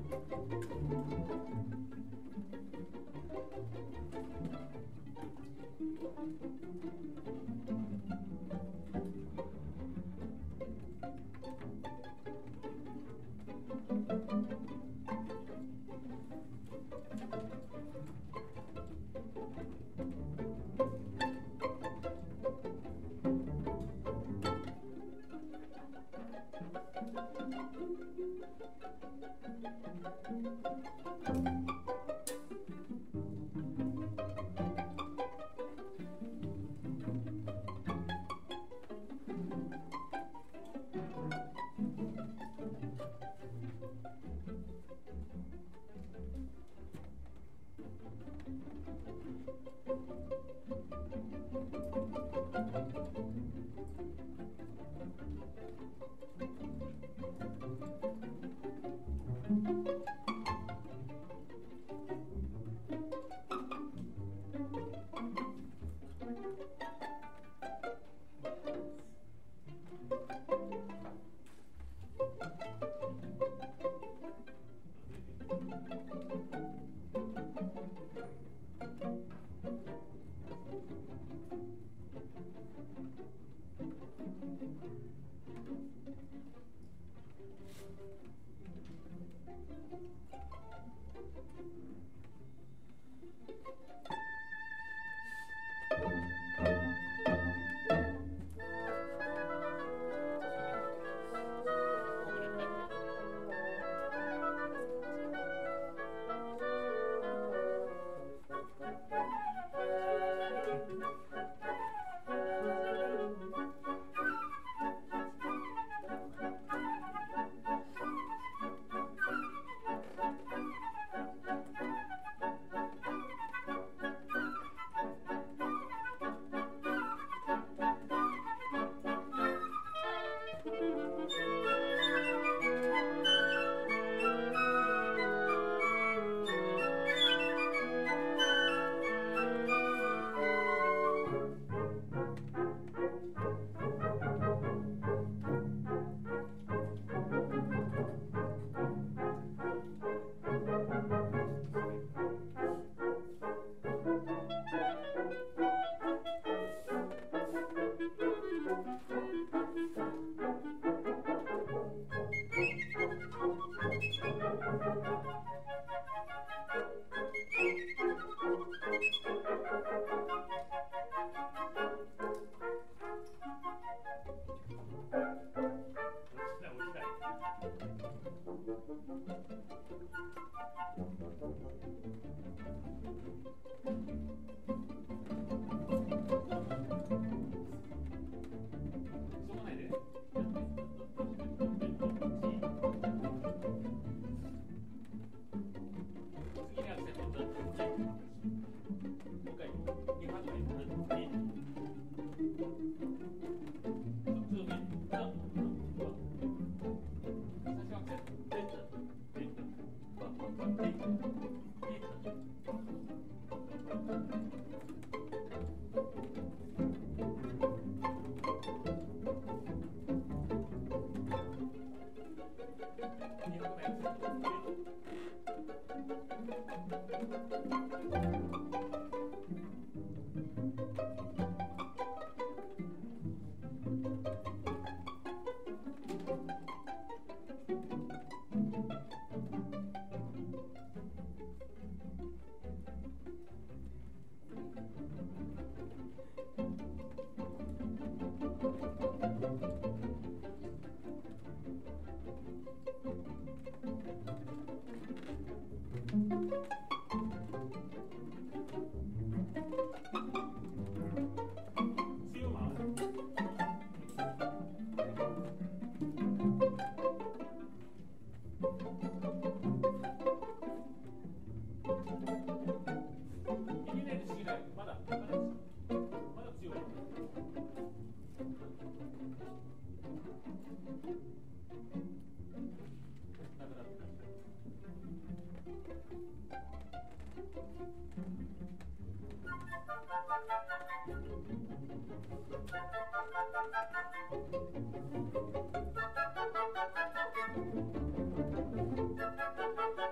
Thank you.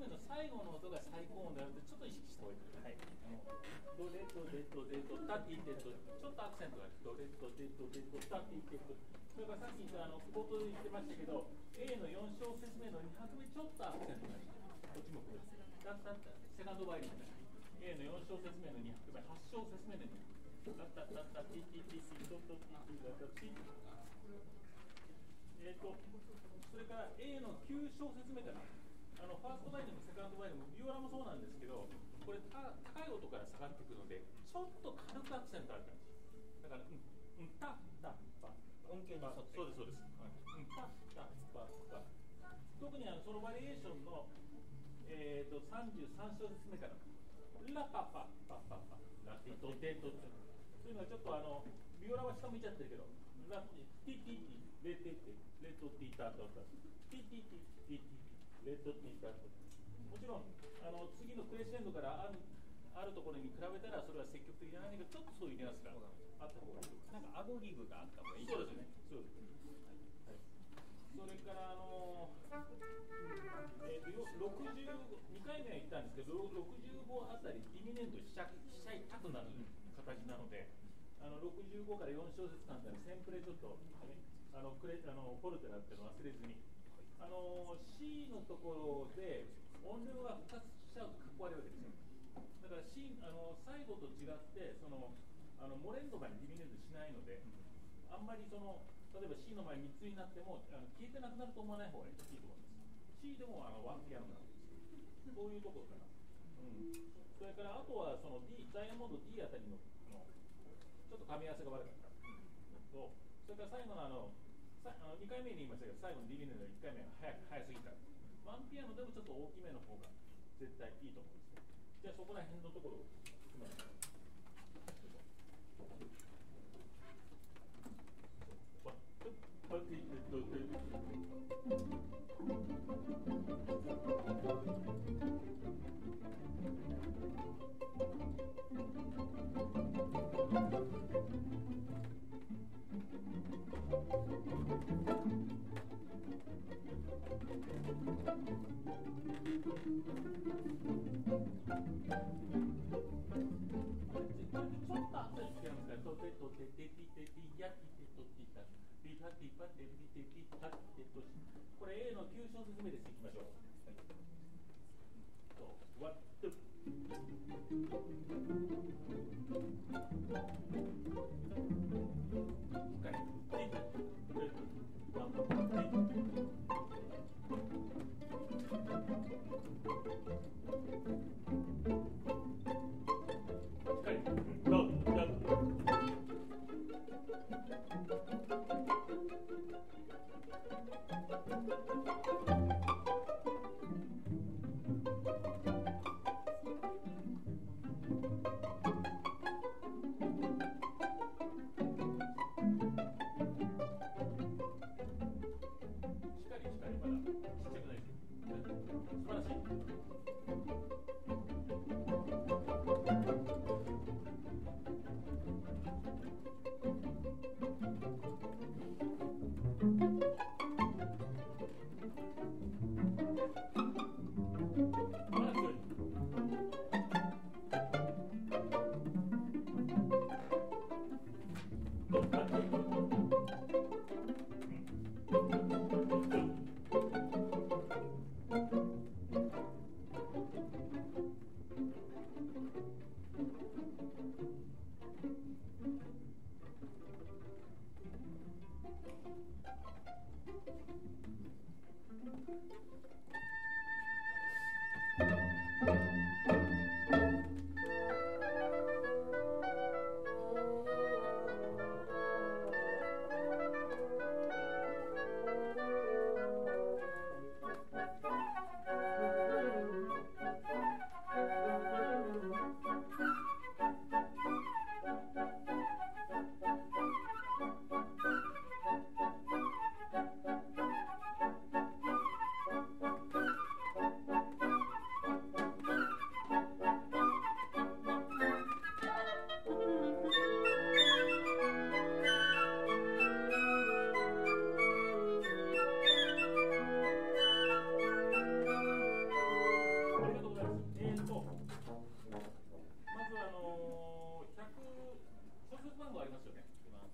目の最後の音が最高音であるので、ちょっと意識した方がいいです。はい。ドレドレドレドタティテト、ちょっとアクセントがある。ドレドレドレドタティテト。それからさっき冒頭で言ってましたけど、A の4小節目の2拍目ちょっとアクセントがある。こっちもこれ。セカンドバイオリンみたいな。A の4小節目の2拍目、8小節目の2拍目。タタタタティティティティトトティティタタティ。それから A の9小節目から、ファーストバイオリンもセカンドバイオリンもビオラもそうなんですけど、これ高い音から下がってくるので、ちょっと軽くアクセントある感じ。だから、タタパ音形に沿って。 そうです、そうです。タタパパ。特にそのバリエーションの、33小節目から、ラパパパパパ、ラティトテトテ。そういうのはちょっとビオラは下向いちゃってるけど、ラティティティレテテレトティタトタティティティティティレトティタト。もちろん次のクレッシェンドからあるところに比べたらそれは積極的じゃないけど、ちょっとそういうニュアンスがあった方がいい。 なんかアドリブがあった方がいい。 そうですね。そうです。それから62回目は言ったんですけど、65あたりディミネンドしちゃいたくなる形なので、65から4小節間でセンプレちょっと、フォルテラっていうのを忘れずに、C のところで音量が復活しちゃうとかっこ悪いわけですよ。だから C 最後と違ってモレンド場にディミネンドしないので、あんまり例えば C の前3つになっても消えてなくなると思わない方がいいと思います。C でもワンピアノなんですよ。こういうところかな。それからあとはダイヤモンド D あたりのちょっと噛み合わせが悪かったと、それから最後の2回目に言いましたけど、最後のディビネンドの1回目が早すぎた。ワンピアノでもちょっと大きめの方が絶対いいと思うんですね。じゃあそこら辺のところを今これ A の9小節目です。いきましょう。ワット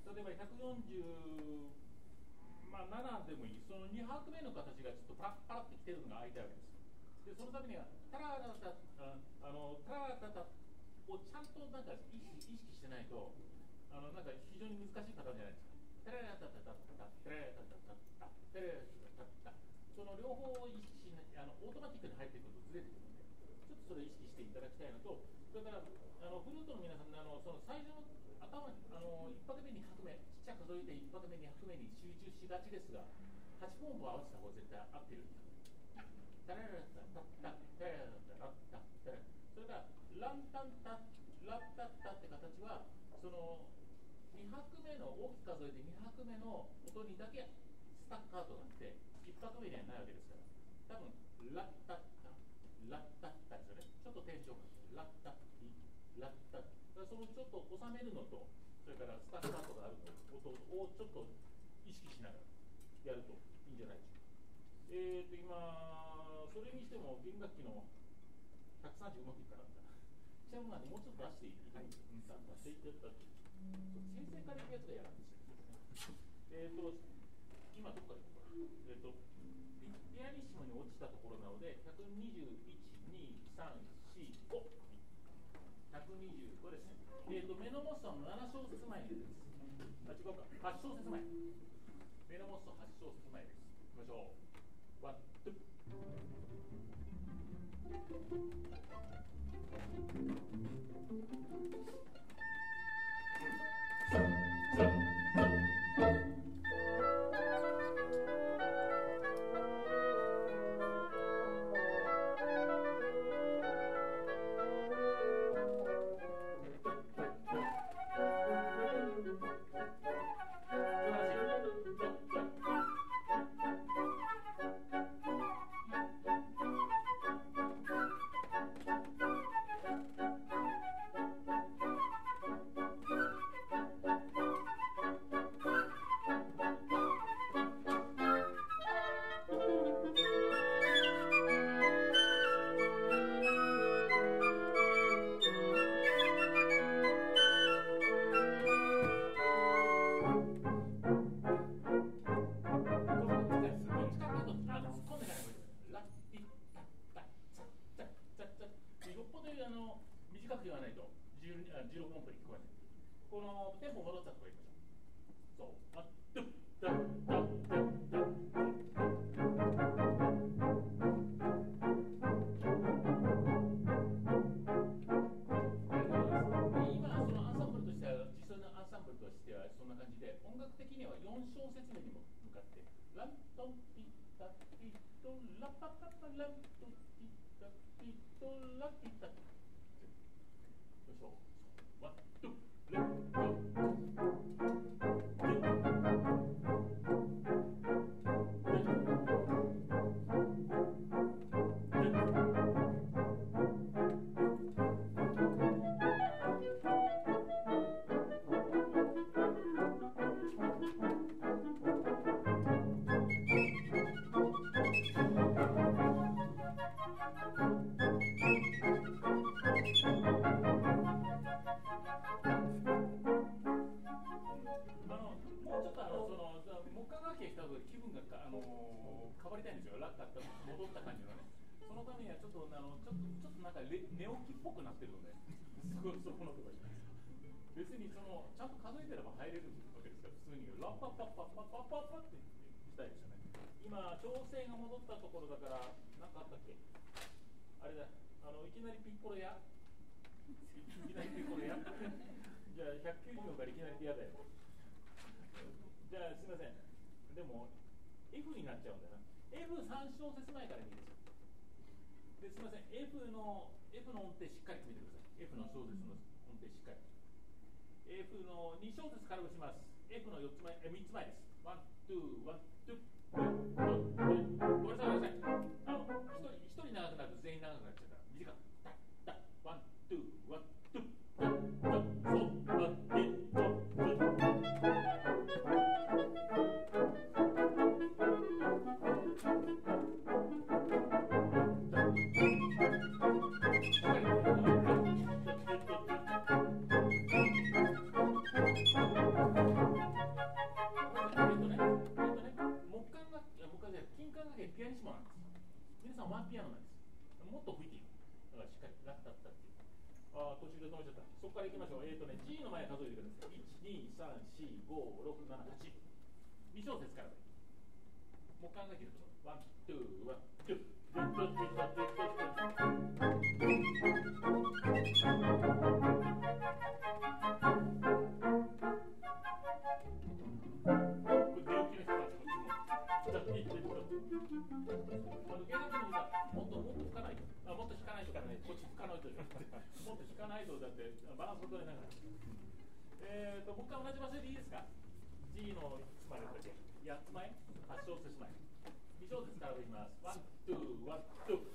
例えば140、まあ、7でもいい、その2拍目の形がちょっとパラッパラってきてるのが相手わけです。で、そのためには、タララタタをちゃんとなんか意識してないと、なんか非常に難しい形じゃないですか。タララタタタタタララタタタタタララタタタ、その両方を意識しない、オートマティックに入ってくるとずれてくるので、ちょっとそれを意識していただきたいのと、それからフルートの皆さん、その最初の頭、1拍目、2拍目、ちっちゃく数えて1拍目、2拍目に集中しがちですが、8分音符を合わせた方が絶対合ってるんですよ。タララタタタタララタタタタ、それからランタンタラッタッタって形は、その2拍目の大きく数えて2拍目の音にだけスタッカートがあって1拍目にはないわけですから、多分ラッタッタラッタッタですよね。ちょっとテンションがラッタッティラッタッタ、そのちょっと収めるのと、それからスタッカートがあるの音をちょっと意識しながらやるといいんじゃないでしょうか。今それにしても弦楽器の130うまくいったらチャムまでもうちょっと出していい、はい、出していってたって先生から行くやつがやらんですよ。今どこから行こうかな。ピアニッシモに落ちたところなので、121、2、3、4、5、125ですね。メノモッソの7小節前に出てます。違うか、8小節前。メノモッソ8小節前です。いきましょう。ワン、ツー。F の音程しっかり決めてください。F の小節の音程しっかり。F の2小節から打ちます。F の4つ前、3つ前です。ワン、ツー、ワン、ツー、ワン、ごめんなさい、ごめんなさい。一人長くなると全員長くなっちゃうから、短く。タッ、タッ、ワン、ツー、ワン、ツー、タッ、タッ、ソ、ワン、ティ、ソ、もうちょっとワンピアノなんです。もっと吹いていく。だからしっかりラッタッタっていう。途中で止めちゃった。そこからいきましょう。G の前数えてください。1、2、3、4、5、6、7、8。2小節からで。もう考えてるところ。ワン、ツー、ワン、ツー。もう一回同じ場所でいいですか？ G のいつまでだっけ？ 8 つ前 ?8 小節前。2小節からいきます。ワン、ツー、ワン、ツー。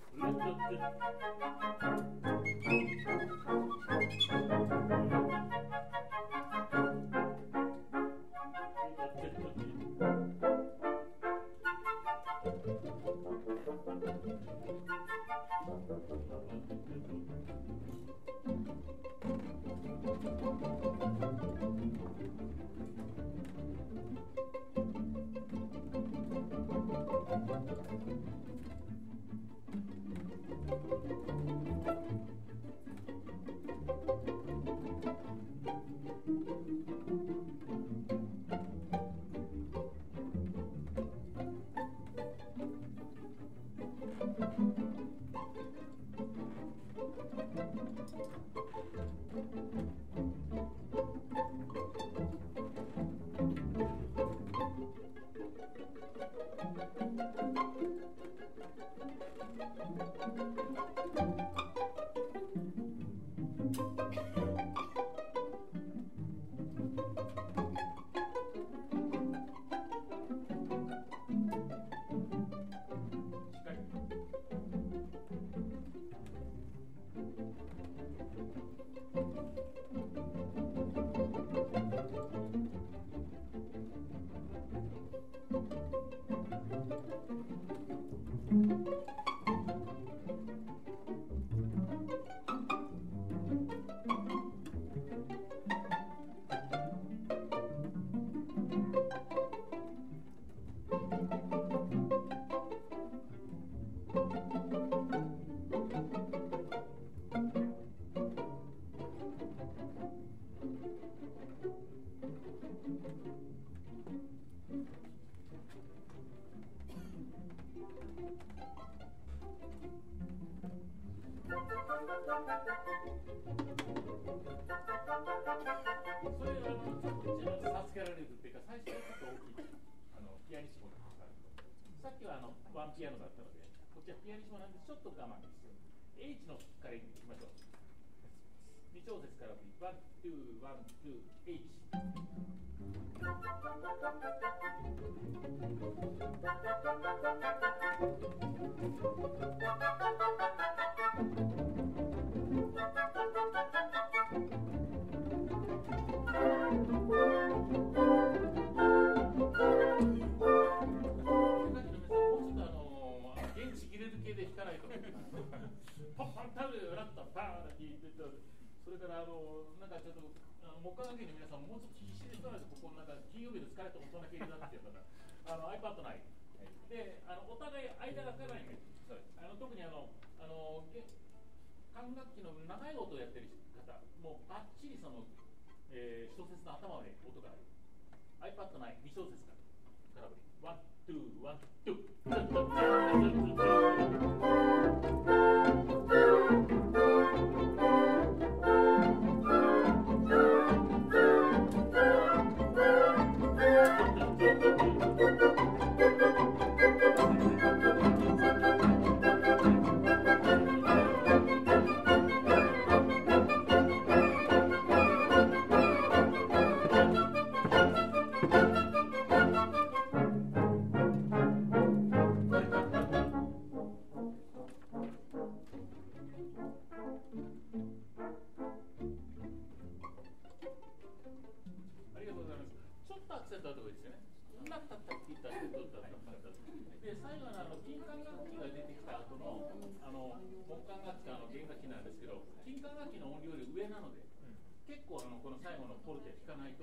ピアノだったので、こっちはピアニッシモなんでちょっと我慢ですよ。H のからいきましょう。2小節からワン、ツー、ワン、ツー、H。それからなんかちょっと木管楽器の皆さんもうちょっと必死で弾かないとここなんか金曜日で疲れてもそんな系になってるからiPad ないでお互い間が空かないんで特に管楽器の長い音をやってる方もうバッチリその、小節の頭まで音がある iPad ない2小節から空振りワン、ツー、ワン、ツー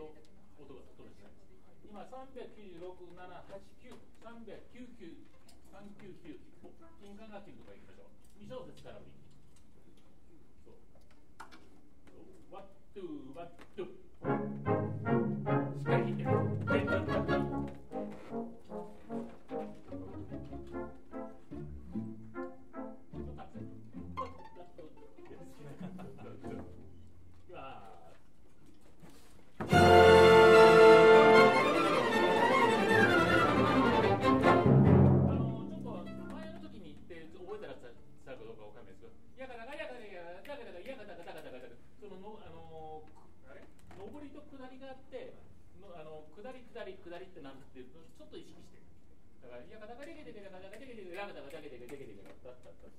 396、7、8、9、399 399、金管楽器とかいきましょう。2小節からもいい。そう。ワン、ツー、ワン、ツー。しっかり弾いて。全然楽器。下りってなんていうとちょっと意識してだからやかだかでけでけだかだかでけでけだかだかでけでけでけでけだったったった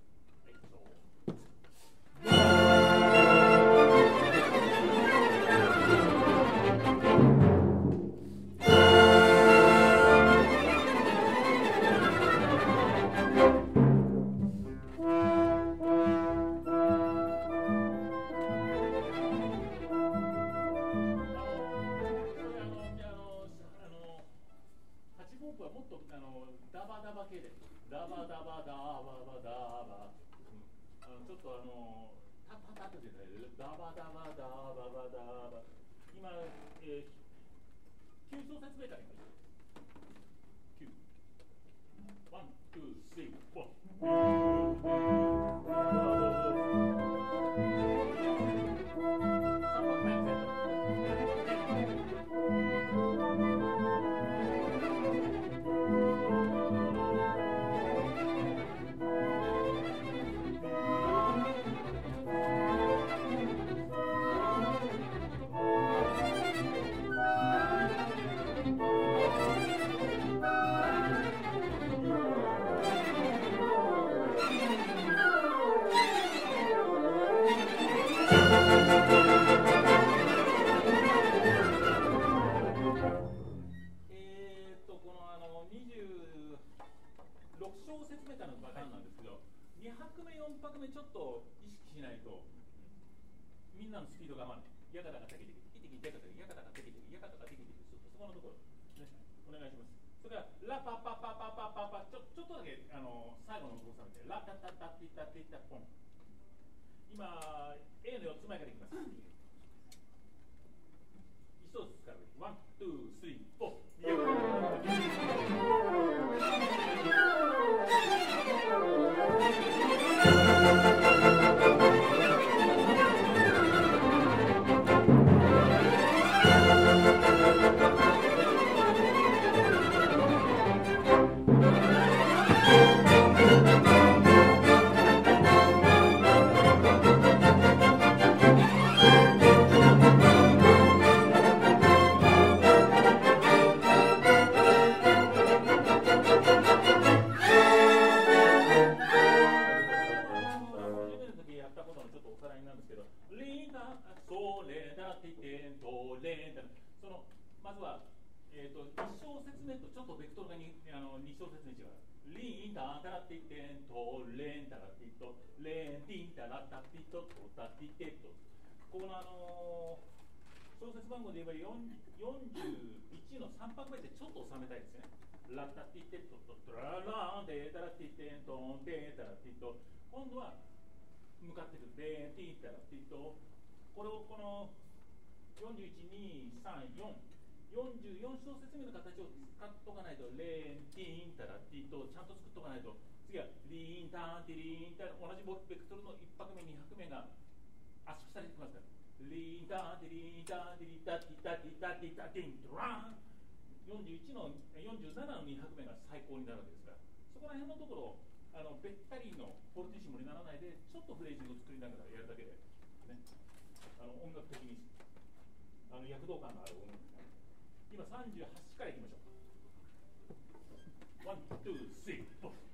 41の47の2拍目が最高になるわけですから、そこら辺のところべったりのフォルティッシモにならないでちょっとフレージングを作りながらやるだけで、ね、音楽的に躍動感のある音楽ですね。今38からいきましょう。ワン、ツー、スリー、フォー。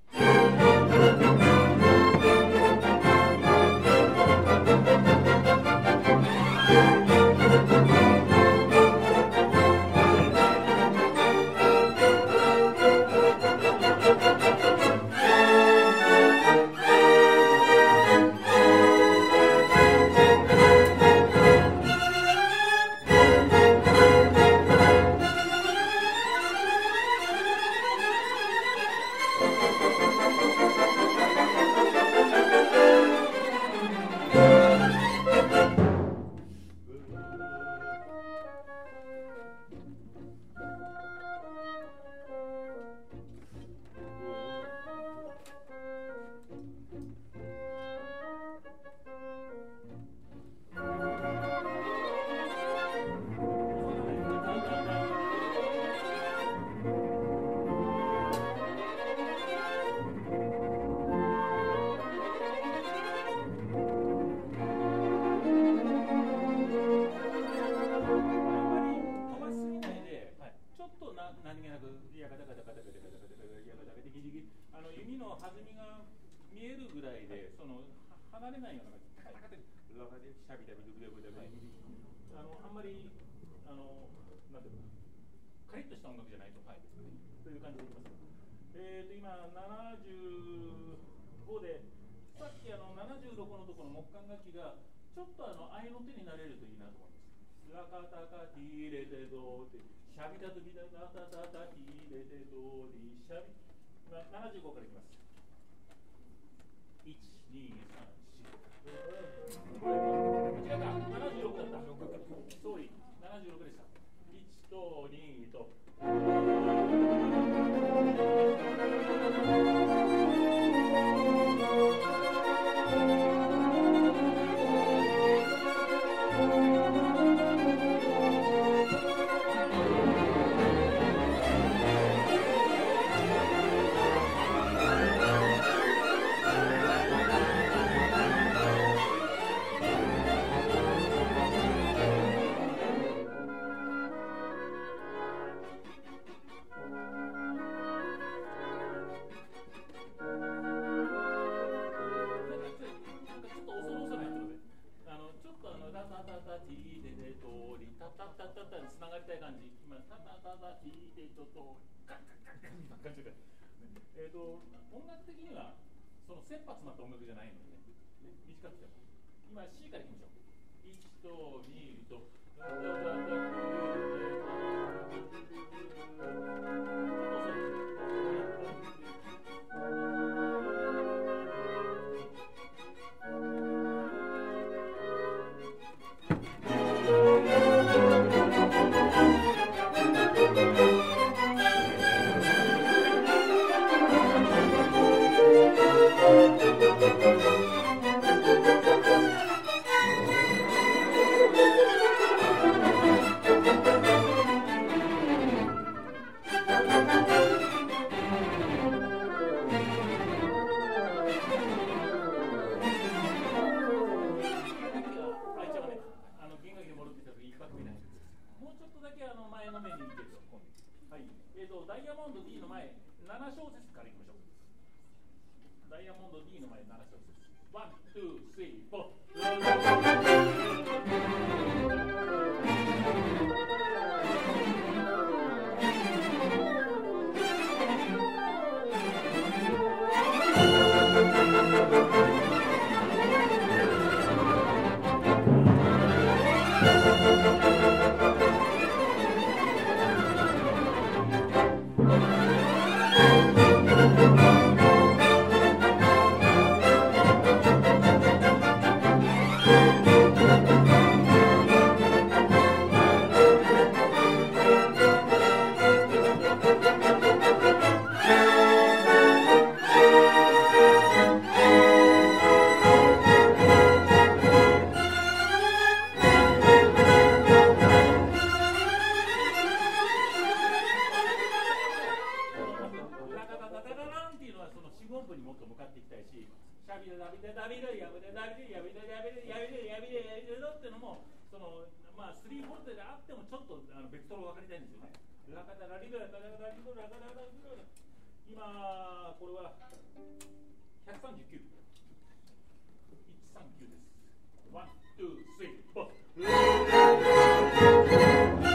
で、その離れないようなカタカタでシャビダビドブデブデブあんまりなんていうかカリッとした音楽じゃないと、はい、という感じでいきます。今75で、さっき76のところの木管楽器がちょっと合いの手になれるといいなと思います。ラカタカティレテドってシャビダドビダタタタタティレテドリシャビ75からいきます。1、2、3、4。違った、76だった。総理、76でした。1と2と。音楽的にはその切羽詰まった音楽じゃないので、ね、短くても今 C からいきましょう。1と2とダイヤモンド D の前7小節からいきましょう。ダイヤモンド D の前7小節。今これは139。139です。1、2、3、4。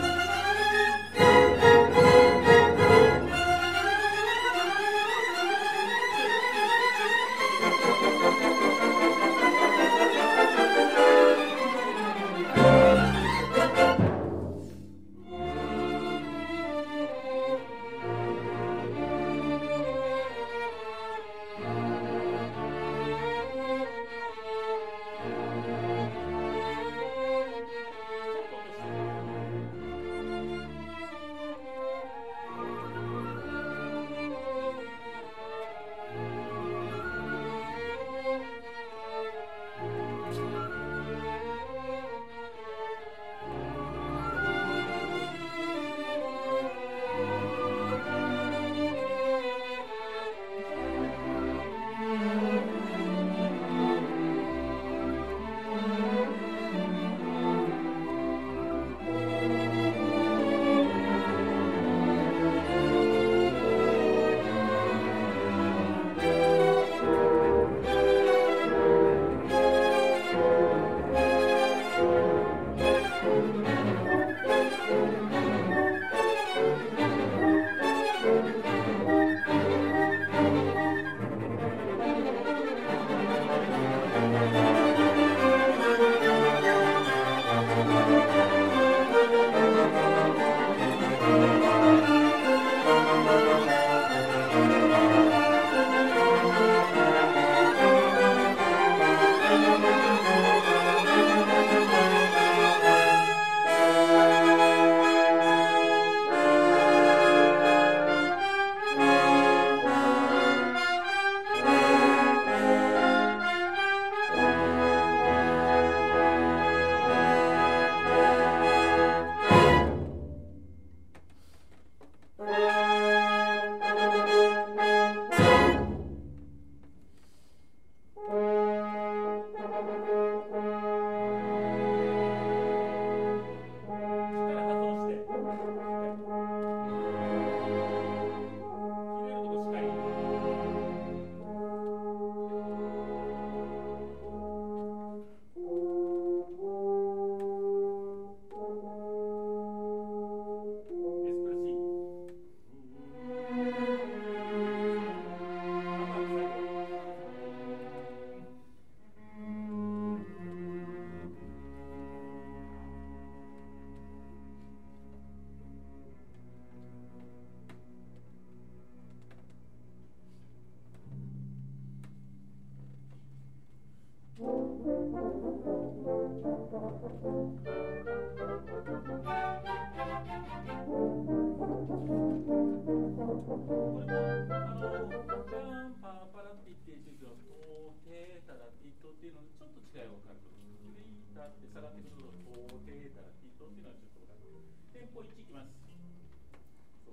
パパラって言ってるけど、テータラティットっていうのにちょっと違いが分かると。で、イータって下がってくると、テータラティットっていうのはちょっと分かる。テンポ1いきます。そう、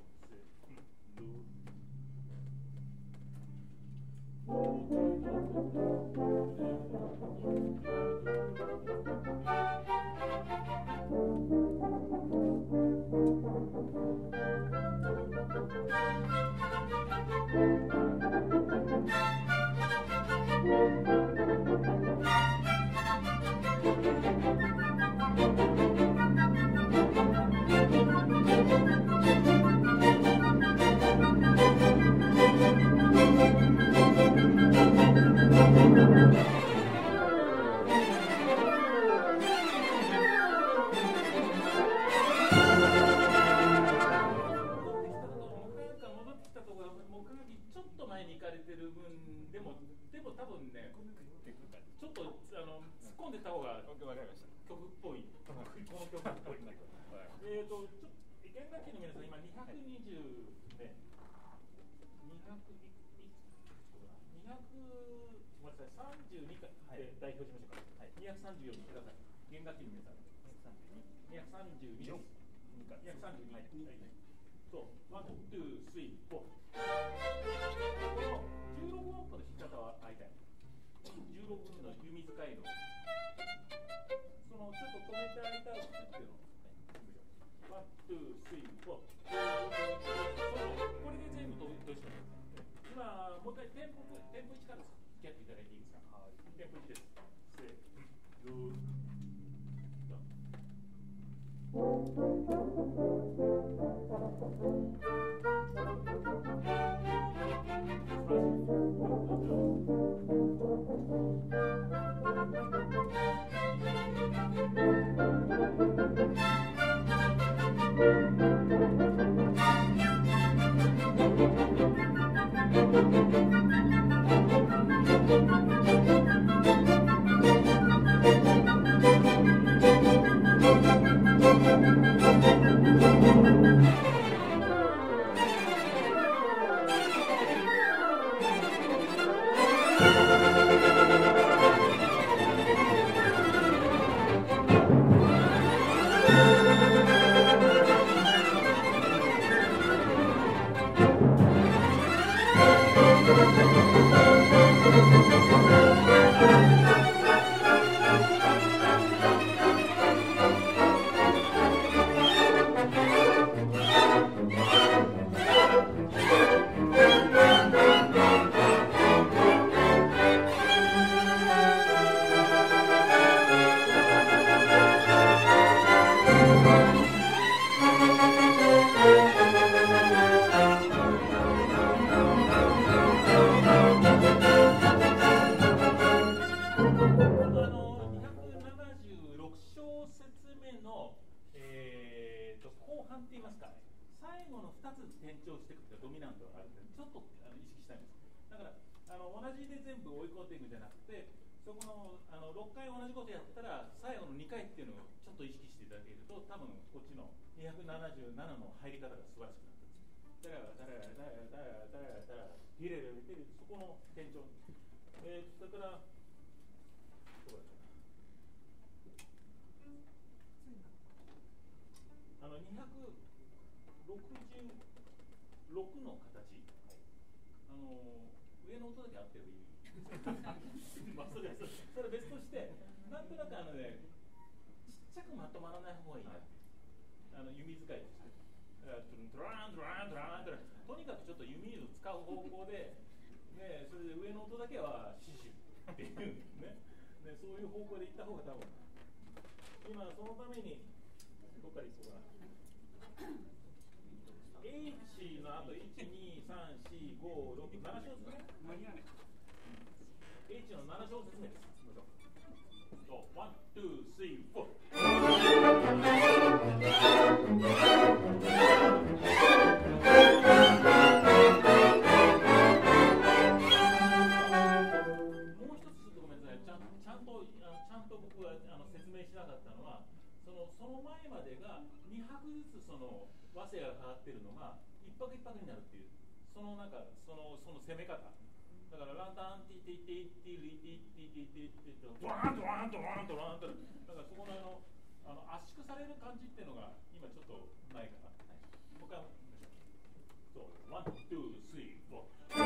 もう一つちょっとごめんなさい、ちゃんと僕が説明しなかったのは、その前までが2拍ずつその和声が変わってるのが1拍1拍になるっていう、その攻め方。だからランタンティティティティリティティティティティドワンドワンドワンドワンド、だからそこの圧縮される感じっていうのが今ちょっとないかな。もう一回そう、ワン、ツー、スリー、フォ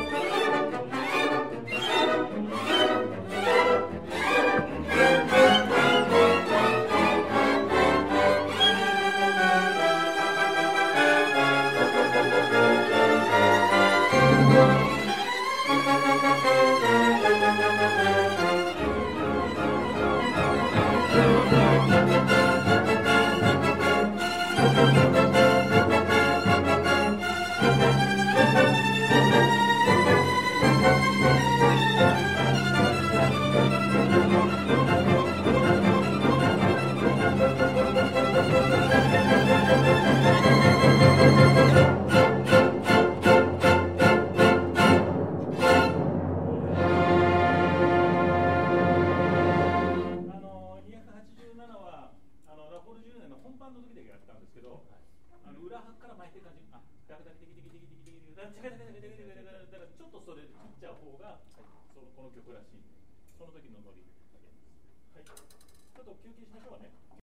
287はラフォル10年の本番の時だけやったんですけど、裏拍から巻いてる感じ、ダクダクテキテキテキテキテキテキテキテキテキテキテキテキテキだからちょっとそれ切っちゃう方がこの曲らしい。その時のノリだけです。はい。ちょっと休憩しましょうかね。